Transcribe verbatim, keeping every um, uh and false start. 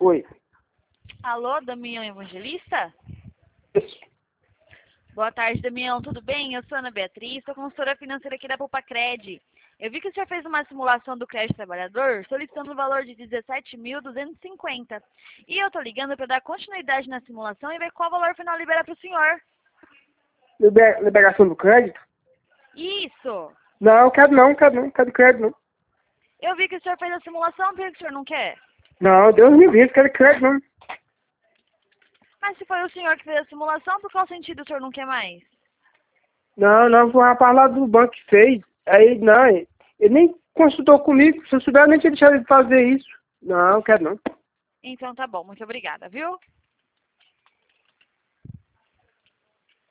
Oi. Alô, Damião Evangelista? Isso. Boa tarde, Damião. Tudo bem? Eu sou Ana Beatriz, sou consultora financeira aqui da Pupacred. Eu vi que o senhor fez uma simulação do crédito trabalhador solicitando o valor de dezessete mil duzentos e cinquenta. E eu tô ligando para dar continuidade na simulação e ver qual valor final libera para o senhor. Liber- Liberação do crédito? Isso! Não, quero não, quero não, quero crédito não. Eu vi que o senhor fez a simulação, por que o senhor não quer? Não, Deus me livre, quero crédito não. Mas se foi o senhor que fez a simulação, por qual sentido o senhor não quer mais? Não, não, foi uma rapaz lá do banco que fez. Aí, não, ele ele nem consultou comigo. Se eu soubesse, eu nem tinha deixado ele fazer isso. Não, quero não. Então tá bom, muito obrigada, viu?